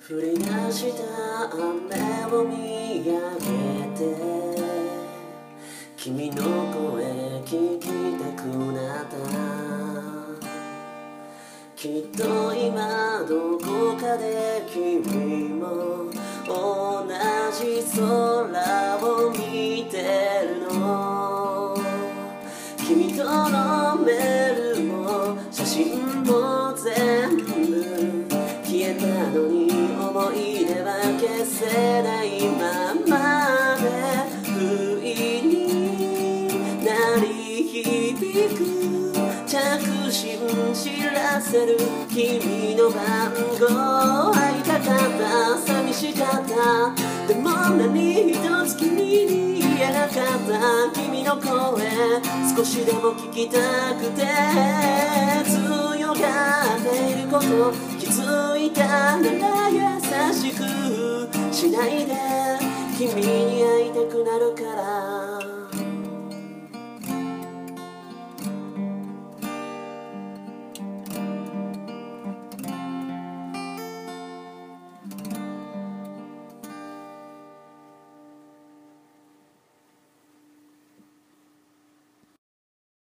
降り出した雨を見上げて君の声聞きたくなったきっと今どこかで君も同じ空を見てるの君とのメールも写真も全部消えたのに思い出は消せないままで不意に鳴り響く着信知らせる君の番号会いたかった寂しかったでも何一つ君に言えなかった君の声少しでも聞きたくて強がっていること気づいたなら優しくしないで君に会いたくなるから